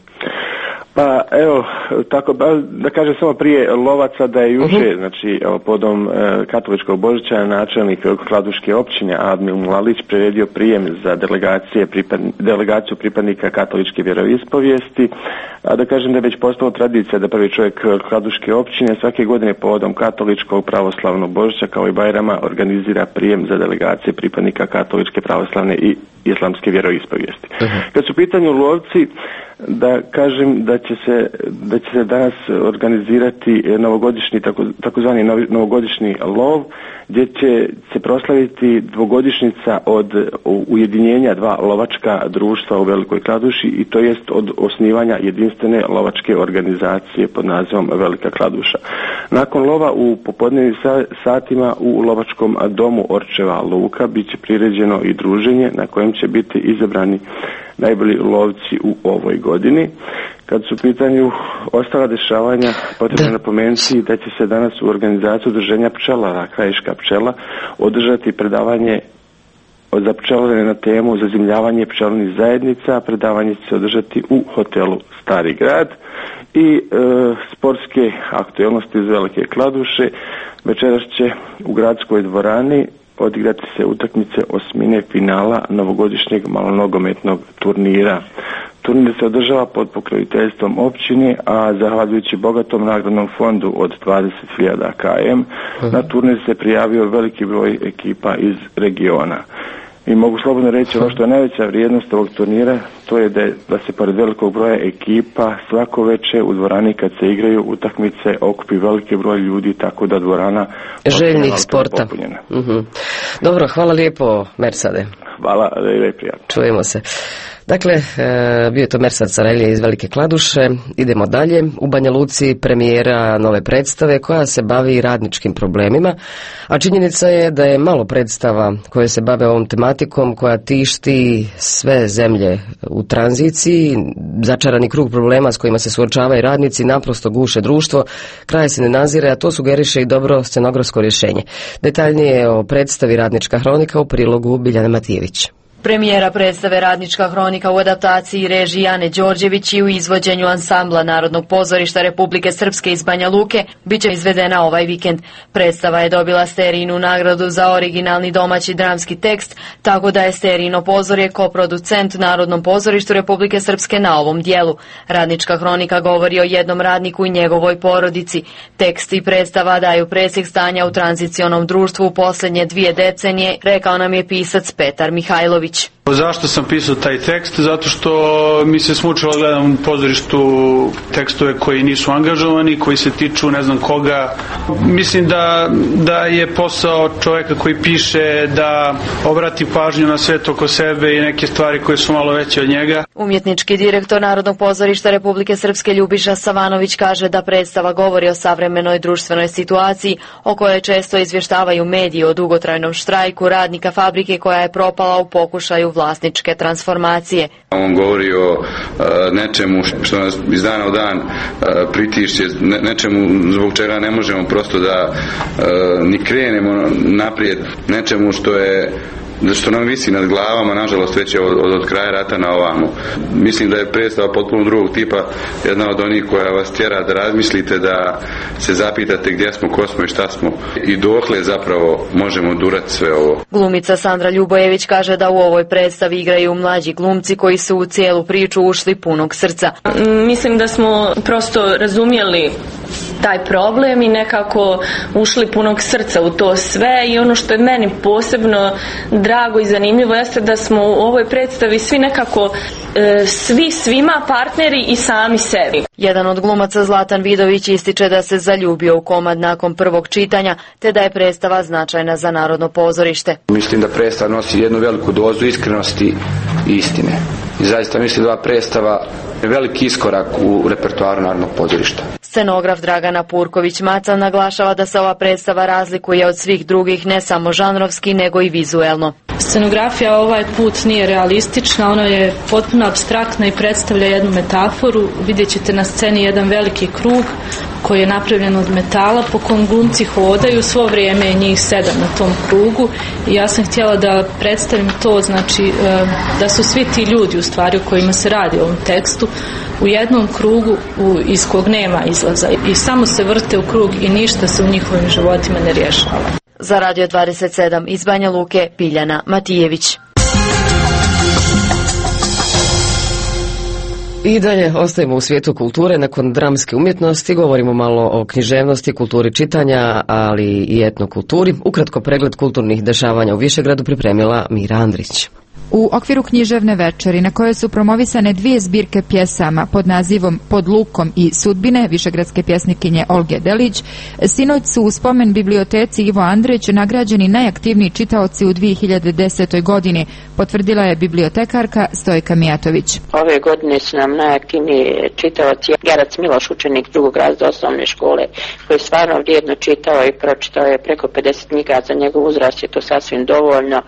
J: Pa evo, tako da kažem samo prije lovaca da je juče, uh-huh. znači podom e, katoličkog Božića načelnik Kladuške općine Admil Mulalić priredio prijem za delegacije, pripad, delegaciju pripadnika katoličke vjeroispovijesti, a da kažem da je već postala tradicija da prvi čovjek Kladuške općine svake godine povodom katoličkog pravoslavnog Božića kao i Bajrama organizira prijem za delegacije pripadnika katoličke pravoslavne i islamske vjeroispovijesti. Uh-huh. Kad su u pitanju lovci, da kažem da će se, da će se danas organizirati novogodišnji, tako, takozvani novogodišnji lov, gdje će se proslaviti dvogodišnjica od ujedinjenja dva lovačka društva u Velikoj Kladuši i to jest od osnivanja jedinstvene lovačke organizacije pod nazivom Velika Kladuša. Nakon lova u popodnevnim satima u lovačkom domu Orčeva Luka bit će priređeno i druženje na kojem će biti izabrani najbolji lovci u ovoj godini. Kad su u pitanju ostala dešavanja, potrebno napomenuti da će se danas u organizaciju udruženja pčelara Krajiška pčela održati predavanje za pčelare na temu zazimljavanje pčelnih zajednica. Predavanje će se održati u hotelu Stari grad i e, sportske aktualnosti iz Velike Kladuše. Večeras će u gradskoj dvorani odigrati se utakmice osmine finala novogodišnjeg malonogometnog turnira. Turnir se održava pod pokroviteljstvom općine, a zahvaljujući bogatom nagradnom fondu od dvadeset hiljada km, na turnir se prijavio veliki broj ekipa iz regiona. I mogu slobodno reći ono što je najveća vrijednost ovog turnira, to je da, da se pored velikog broja ekipa svako veče u dvorani kad se igraju utakmice okupi veliki broj ljudi, tako da dvorana
A: željnih sporta. Uh-huh. Dobro, hvala lijepo Mersade.
J: Hvala, da je prijatno.
A: Čujemo se. Dakle, bio je to Mersad Sarajlije iz Velike Kladuše. Idemo dalje. U Banja Luci premijera nove predstave koja se bavi radničkim problemima, a činjenica je da je malo predstava koje se bave ovom tematikom koja tišti sve zemlje u tranziciji. Začarani krug problema s kojima se suočavaju radnici naprosto guše društvo, kraj se ne nazire, a to sugeriše i dobro scenografsko rješenje. Detaljnije o predstavi Radnička hronika u prilogu Biljane Matijević.
K: Premijera predstave Radnička hronika u adaptaciji režije Ane Đorđević i u izvođenju ansambla Narodnog pozorišta Republike Srpske iz Banja Luke bit će izvedena ovaj vikend. Predstava je dobila Sterijinu nagradu za originalni domaći dramski tekst, tako da je Sterijino pozorje koproducent Narodnom pozorištu Republike Srpske na ovom dijelu. Radnička hronika govori o jednom radniku i njegovoj porodici. Tekst i predstava daju presjek stanja u tranzicionom društvu u posljednje dvije decenije, rekao nam je pisac Petar Mihajlović.
L: Zašto sam pisao taj tekst? Zato što mi se smučilo gledam u pozorištu tekstove koji nisu angažovani, koji se tiču ne znam koga. Mislim da, da je posao čovjeka koji piše da obrati pažnju na svet oko sebe i neke stvari koje su malo veće od njega.
K: Umjetnički direktor Narodnog pozorišta Republike Srpske Ljubiša Savanović kaže da predstava govori o savremenoj društvenoj situaciji o kojoj često izvještavaju mediji o dugotrajnom štrajku radnika fabrike koja je propala u pokušaju vlasničke transformacije.
X: On govori o uh, nečemu što nas iz dana u dan uh, pritišće, ne, nečemu zbog čega ne možemo prosto da uh, ni krenemo naprijed, nečemu što je što nam visi nad glavama, nažalost već je od, od kraja rata na ovamo. Mislim da je predstava potpuno drugog tipa, jedna od onih koja vas tjera da razmislite, da se zapitate gdje smo, ko smo i šta smo i dokle zapravo možemo durati sve ovo.
K: Glumica Sandra Ljubojević kaže da u ovoj predstavi igraju mlađi glumci koji su u cijelu priču ušli punog srca.
Y: Mislim da smo prosto razumjeli
I: taj problem i nekako ušli punog srca u to sve. I ono što je meni posebno drago i zanimljivo jeste da smo u ovoj predstavi svi nekako e, svi svima partneri i sami sebi.
K: Jedan od glumaca, Zlatan Vidović, ističe da se zaljubio u komad nakon prvog čitanja, te da je predstava značajna za Narodno pozorište.
M: Mislim da predstava nosi jednu veliku dozu iskrenosti i istine. I zaista mislim da ova predstava je veliki iskorak u repertoaru Narodnog pozorišta.
K: Scenograf Dragana Purković-Macan naglašava da se ova predstava razlikuje od svih drugih ne samo žanrovski, nego i vizuelno.
O: Scenografija ovaj put nije realistična, ona je potpuno apstraktna i predstavlja jednu metaforu. Vidjet ćete na sceni jedan veliki krug koji je napravljen od metala po kom glumci hodaju, svo vrijeme je njih sedam na tom krugu i ja sam htjela da predstavim to, znači da su svi ti ljudi u stvari o kojima se radi u ovom tekstu u jednom krugu u, iz kog nema izlaza i samo se vrte u krug i ništa se u njihovim životima ne rješava.
K: Za Radio dvadeset sedam iz Banja Luke, Biljana Matijević.
A: I dalje ostajemo u svijetu kulture. Nakon dramske umjetnosti govorimo malo o književnosti, kulturi čitanja, ali i etnokulturi. Ukratko pregled kulturnih dešavanja u Višegradu pripremila Mira Andrić.
P: U okviru književne večeri na kojoj su promovisane dvije zbirke pjesama pod nazivom Pod lukom i sudbine višegradske pjesnikinje Olge Delić, sinoć su u spomen biblioteci Ivo Andrić nagrađeni najaktivniji čitaoci u dvije hiljade desetoj godini, potvrdila je bibliotekarka Stojka Mijatović.
Y: Ove godine su nam najaktivniji čitaoci Gerac Miloš, učenik drugog razreda osnovne škole, koji je stvarno vrijedno čitao i pročitao je preko pedeset knjiga, za njegov uzrast je to sasvim dovoljno.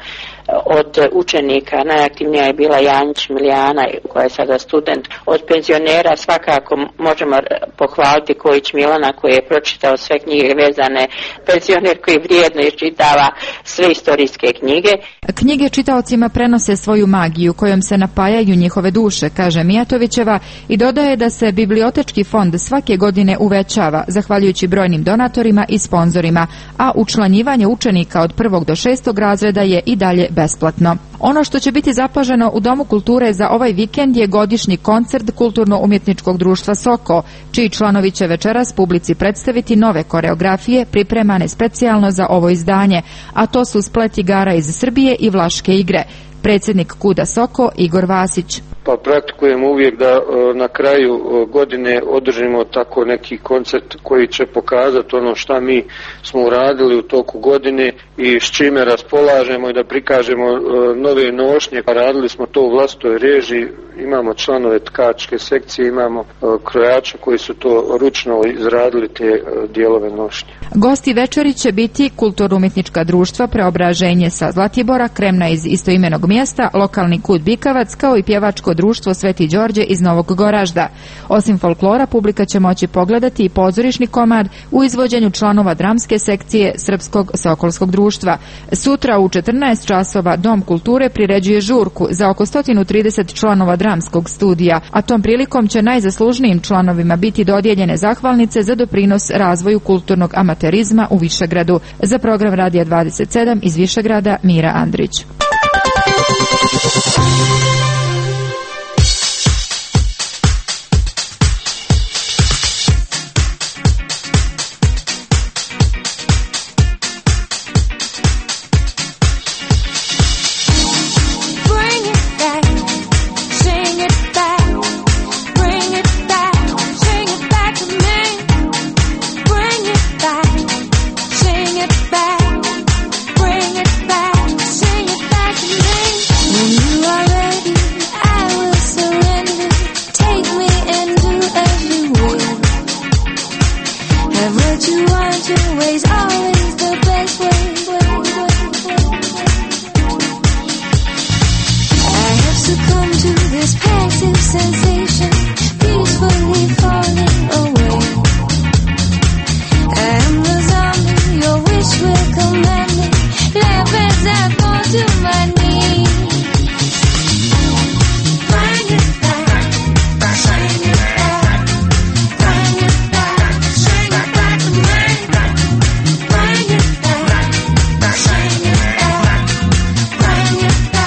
Y: Od učenika najaktivnija je bila Janjić Milijana, koja je sada student. Od penzionera svakako možemo pohvaliti Kojić Milana, koji je pročitao sve knjige vezane, penzioner koji vrijedno iščitava sve istorijske knjige.
P: Knjige čitaocima prenose svoju magiju kojom se napajaju njihove duše, kaže Mijatovićeva, i dodaje da se bibliotečki fond svake godine uvećava zahvaljujući brojnim donatorima i sponzorima, a učlanjivanje učenika od prvog do šestog razreda je i dalje besplatno. Ono što će biti zapaženo u Domu kulture za ovaj vikend je godišnji koncert Kulturno-umjetničkog društva Soko, čiji članovi će večeras publici predstaviti nove koreografije pripremane specijalno za ovo izdanje, a to su splet igara iz Srbije i Vlaške igre. Predsjednik Kuda Soko Igor Vasić.
Z: Pa praktikujemo uvijek da na kraju godine održimo tako neki koncert koji će pokazati ono šta mi smo uradili u toku godine i s čime raspolažemo i da prikažemo nove nošnje. Radili smo to u vlastitoj režiji, imamo članove tkačke sekcije, imamo krojača koji su to ručno izradili te dijelove nošnje.
P: Gosti večeri će biti Kulturno-umjetnička društva Preobraženje sa Zlatibora, Kremna iz istoimenog mjesta, lokalni Kud Bikavac, kao i pjevačko društvo Sveti Đorđe iz Novog Goražda. Osim folklora, publika će moći pogledati i pozorišni komad u izvođenju članova dramske sekcije Srpskog sokolskog društva. Sutra u četrnaest časova Dom kulture priređuje žurku za oko sto trideset članova dramskog studija, a tom prilikom će najzaslužnijim članovima biti dodijeljene zahvalnice za doprinos razvoju kulturnog amaterizma u Višegradu. Za program Radija dvadeset sedam iz Višegrada, Mira Andrić.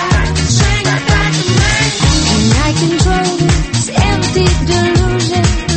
H: Control this empty delusion.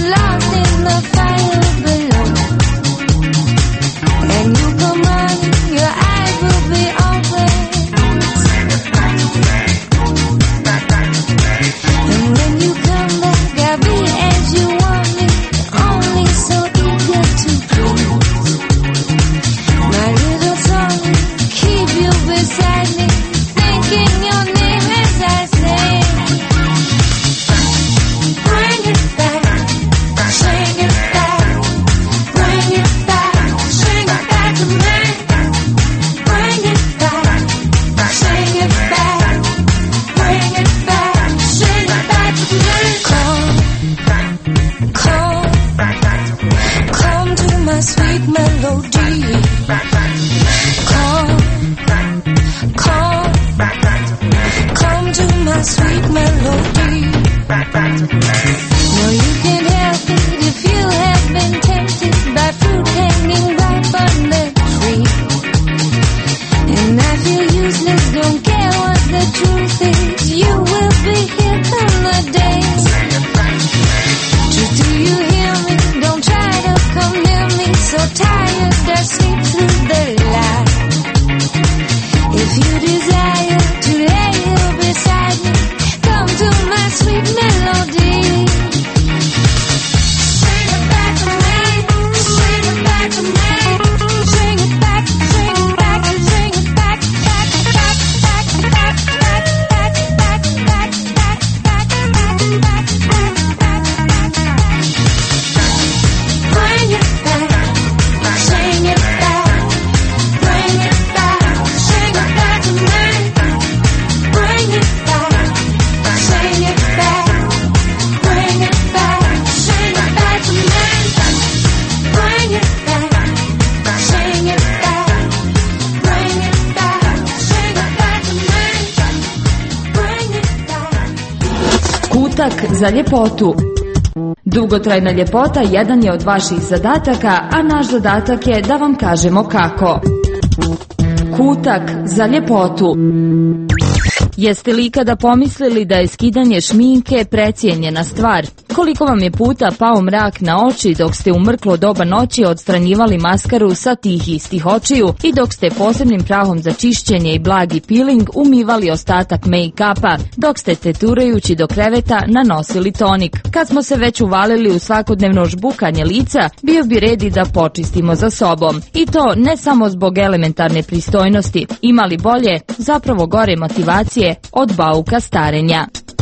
N: Kutak za ljepotu. Dugotrajna ljepota jedan je od vaših zadataka, a naš zadatak je da vam kažemo kako. Kutak za ljepotu. Jeste li ikada pomislili da je skidanje šminke precijenjena stvar? Koliko vam je puta pao mrak na oči dok ste u mrklo doba noći odstranjivali maskaru sa tih istih očiju i dok ste posebnim prahom za čišćenje i blagi peeling umivali ostatak make-upa, dok ste teturajući do kreveta nanosili tonik. Kad smo se već uvalili u svakodnevno žbukanje lica, bio bi red i da počistimo za sobom. I to ne samo zbog elementarne pristojnosti. Imali bolje, zapravo gore motivacije od bauka starenja.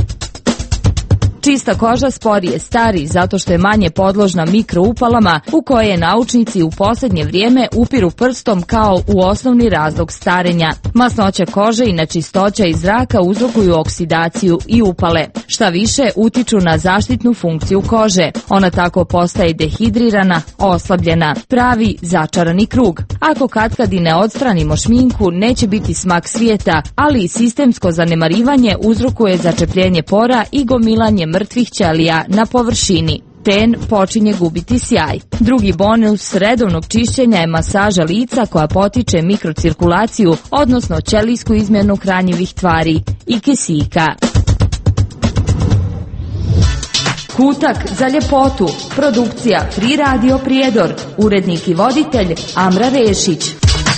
N: Čista koža sporije stari zato što je manje podložna mikroupalama u koje naučnici u posljednje vrijeme upiru prstom kao u osnovni razlog starenja. Masnoća kože i nečistoća iz zraka uzrokuju oksidaciju i upale. Šta više, utiču na zaštitnu funkciju kože. Ona tako postaje dehidrirana, oslabljena, pravi začarani krug. Ako katkad i ne odstranimo šminku, neće biti smak svijeta, ali i sistemsko zanemarivanje uzrokuje začepljenje pora i gomilanje mrtvih ćelija na površini. Ten počinje gubiti sjaj. Drugi bonus redovnog čišćenja je masaža lica koja potiče mikrocirkulaciju, odnosno ćelijsku izmjenu hranjivih tvari i kisika. Kutak za ljepotu. Produkcija Free Radio Prijedor. Urednik i voditelj Amra Rešić.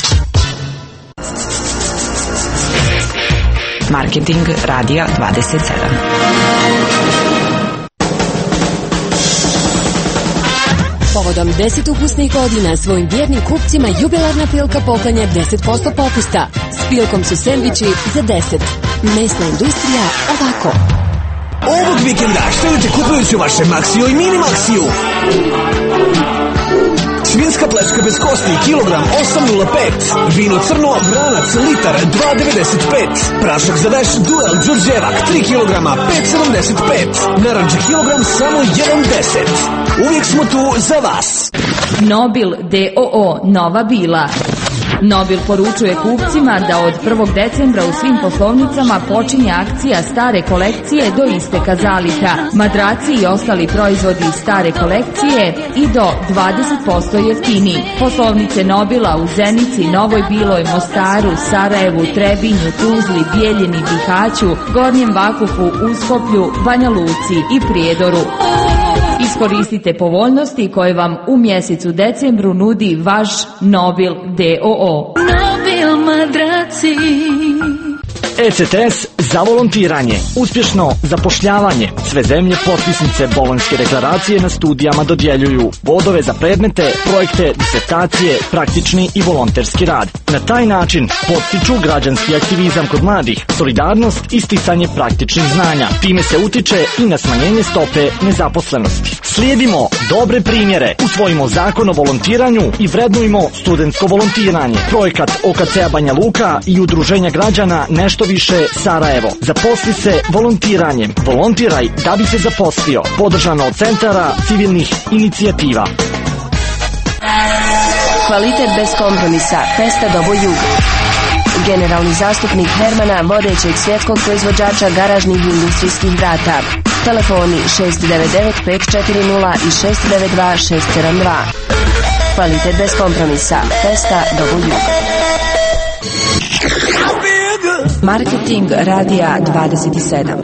Q: Marketing Radija dvadeset sedam.
C: Povodom deset ukusnih godina svojim vjernim kupcima jubilarna pilka poklanja deset posto popusta. S pilkom su sendviči za deset. Mesna industrija ovako.
E: Ovog vikenda štedite kupujući u vaše Maxio i Mini Maxiju. Svinjska plečka bez kosti, kilogram osam nula pet. Vino crno, vranac, litar, dva devedeset pet. Prašak za veš, Duel, Đurđevak, tri kilograma, pet sedamdeset pet. Naranđe kilogram, samo jedan deset. Uvijek smo tu za vas.
N: Nobil D O O Nova Bila. Nobil poručuje kupcima da od prvog decembra u svim poslovnicama počinje akcija stare kolekcije do isteka zaliha. Madraci i ostali proizvodi iz stare kolekcije i do dvadeset posto jeftiniji. Poslovnice Nobila u Zenici, Novoj Biloj, Mostaru, Sarajevu, Trebinju, Tuzli, Bijeljini, Bihaću, Gornjem Vakufu, Uskoplju, Banja Luci i Prijedoru. Iskoristite povoljnosti koje vam u mjesecu decembru nudi vaš Nobil D O O.
H: Nobil madraci.
G: E C T S za volontiranje, uspješno zapošljavanje. Sve zemlje potpisnice Bolonjske deklaracije na studijama dodjeljuju bodove za predmete, projekte, disertacije, praktični i volonterski rad. Na taj način potiču građanski aktivizam kod mladih, solidarnost i sticanje praktičnih znanja. Time se utiče i na smanjenje stope nezaposlenosti. Slijedimo dobre primjere, usvojimo zakon o volontiranju i vrednujmo studentsko volontiranje. Projekat O K C-a Banja Luka i udruženja građana Nešto više Sarajevo. Zaposli se volontiranjem. Volontiraj da bi se zaposlio. Podržano od Centara civilnih inicijativa.
R: Kvalitet bez kompromisa. Festa Dobo Jug. Generalni zastupnik Hermana, vodećeg svjetskog proizvođača garažnih i industrijskih vrata. Telefoni šest devet devet pet četiri nula i šest devet dva šest sedam dva. Kvalitet bez kompromisa. Festa Dobo Jug.
Q: Marketing Radija dvadeset sedam.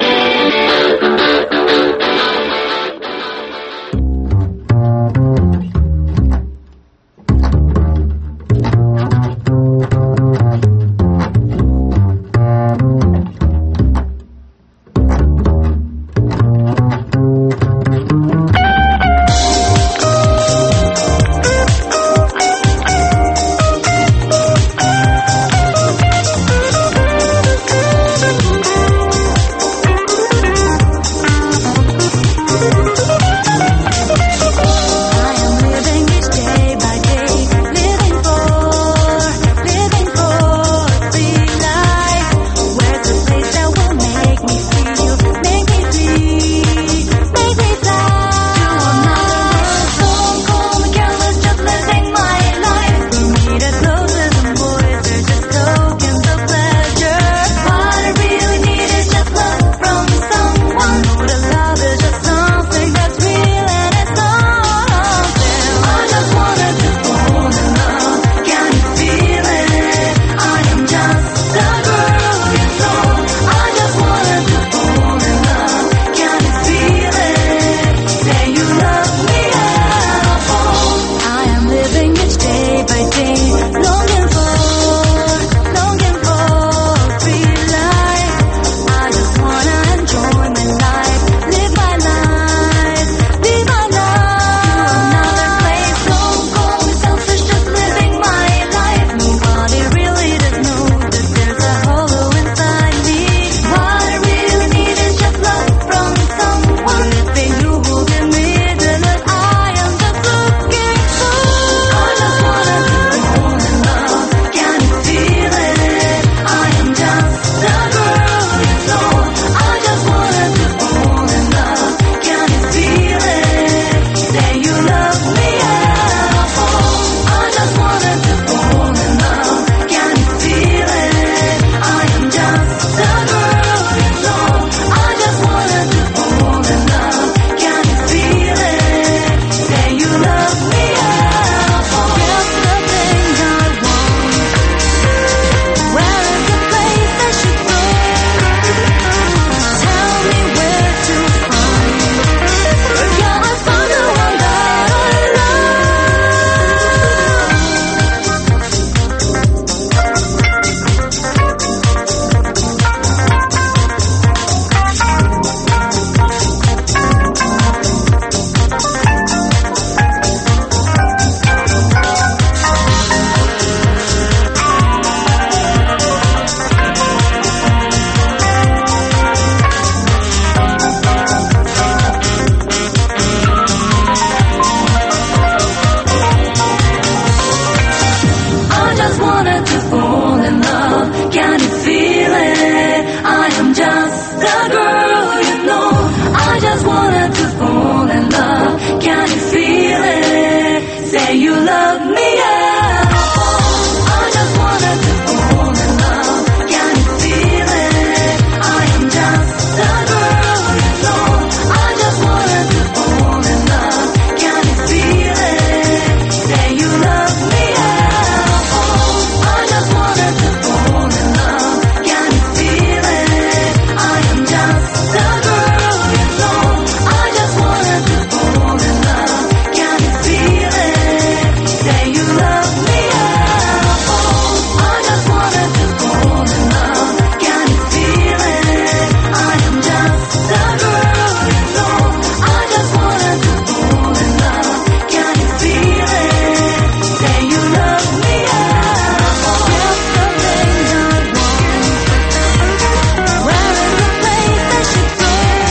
H: love me at all? I just wanna to fall in love. Can you feel it? I am just a girl you know. I just wanna to fall in love. Can you feel it? Say you love me at all. I just wanna to fall in love. Can you feel it? I am just a girl you know. I just wanna to fall in love. Can you feel it? Say you love me at all. I just wanna to fall in love. Can you feel it? I am just a girl you know. I just wanna to fall in love. Can you feel it? Say you love me at all. Just the thing I want. Where is the place that should go?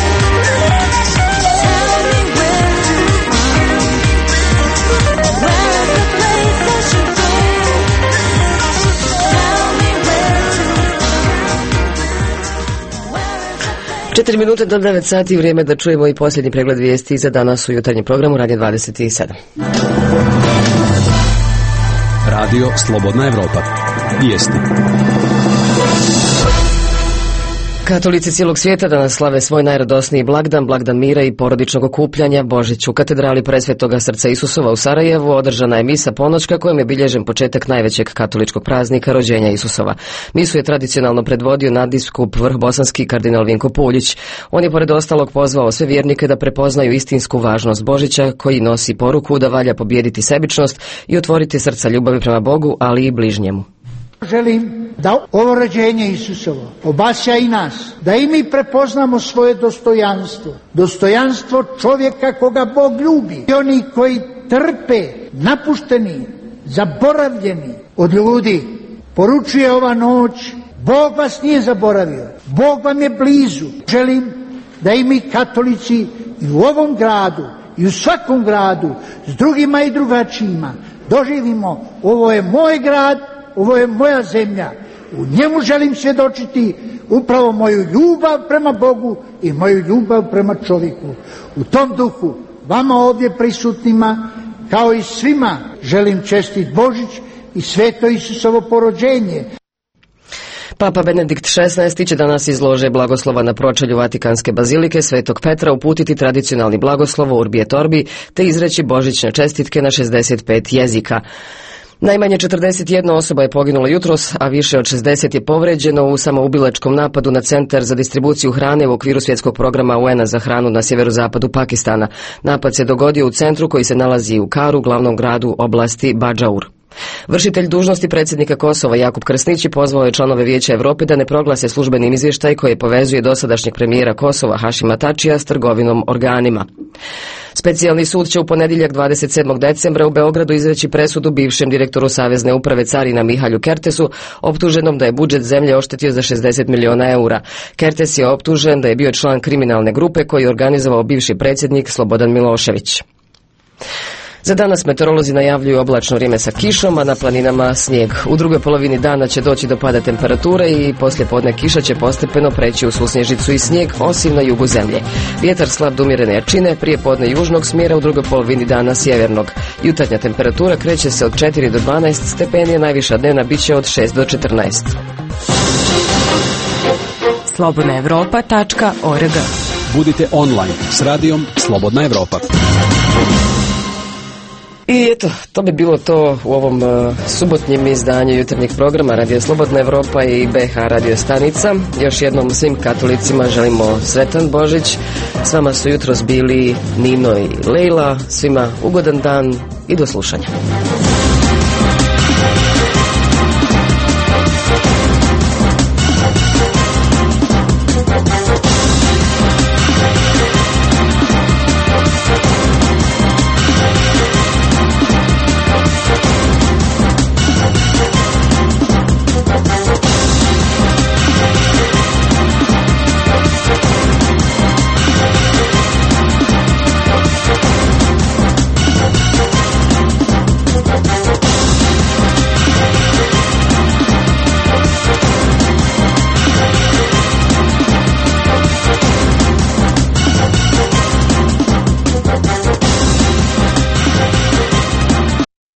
H: Tell me where to find. Where is the place that should go? Tell me where to
A: Četiri minute do devet sati, vrijeme da čujemo i posljednji pregled vijesti za danas u jutarnjem programu Radio dvadeset sedam.
F: Radio Slobodna Evropa. Vijesti.
A: Katolici cijelog svijeta danas slave svoj najradosniji blagdan, blagdan mira i porodičnog okupljanja, Božić. U katedrali Presvetoga srca Isusova u Sarajevu održana je misa ponoćka kojom je bilježen početak najvećeg katoličkog praznika rođenja Isusova. Misu je tradicionalno predvodio nadbiskup vrhbosanski kardinal Vinko Puljić. On je pored ostalog pozvao sve vjernike da prepoznaju istinsku važnost Božića koji nosi poruku da valja pobijediti sebičnost i otvoriti srca ljubavi prema Bogu, ali i bližnjemu.
B: Želim da ovo rođenje Isusovo obasja i nas, da i mi prepoznamo svoje dostojanstvo, dostojanstvo čovjeka koga Bog ljubi. I oni koji trpe, napušteni, zaboravljeni od ljudi, poručuje ova noć, Bog vas nije zaboravio, Bog vam je blizu. Želim da i mi katolici i u ovom gradu i u svakom gradu s drugima i drugačijima doživimo, ovo je moj grad, ovo je moja zemlja, u njemu želim svjedočiti upravo moju ljubav prema Bogu i moju ljubav prema čovjeku. U tom duhu vama ovdje prisutnima kao i svima želim čestit Božić i sveto Isusovo porođenje.
A: Papa Benedikt šesnaesti će danas izlože blagoslova na pročelju Vatikanske bazilike Svetog Petra uputiti tradicionalni blagoslov Urbi et Orbi te izreći božićne čestitke na šezdeset pet jezika. Najmanje četrdeset jedna osoba je poginula jutros, a više od šezdeset je povređeno u samoubilačkom napadu na centar za distribuciju hrane u okviru svjetskog programa U N A za hranu na sjeverozapadu Pakistana. Napad se dogodio u centru koji se nalazi u Karu, glavnom gradu oblasti Badžaur. Vršitelj dužnosti predsjednika Kosova Jakub Krsnić pozvao je članove Vijeća Europe da ne proglase službenim izvještaj koji povezuje dosadašnjeg premijera Kosova Hašima Tačija s trgovinom organima. Specijalni sud će u ponedjeljak dvadeset sedmog decembra u Beogradu izreći presudu bivšem direktoru Savezne uprave carina Mihalju Kertesu, optuženom da je budžet zemlje oštetio za šezdeset miliona eura. Kertes je optužen da je bio član kriminalne grupe koji je organizovao bivši predsjednik Slobodan Milošević. Za danas meteorolozi najavljuju oblačno vrijeme sa kišom, a na planinama snijeg. U drugoj polovini dana će doći do pada temperature i poslije podne kiša će postepeno preći u svu snježicu i snijeg, osim na jugu zemlje. Vjetar slab do umjerene jačine, prije podne južnog smjera, u drugoj polovini dana sjevernog. Jutarnja temperatura kreće se od četiri do dvanaest stepeni, a najviša dnevna bit će od šest do četrnaest.
Q: slobodna evropa tačka org.
F: Budite online s radijom Slobodna Evropa.
A: I eto, to bi bilo to u ovom uh, subotnjem izdanju jutarnjeg programa Radio Slobodna Evropa i B H radio stanica. Još jednom svim katolicima želimo sretan Božić. S vama su jutros bili Nino i Lejla. Svima ugodan dan i do slušanja.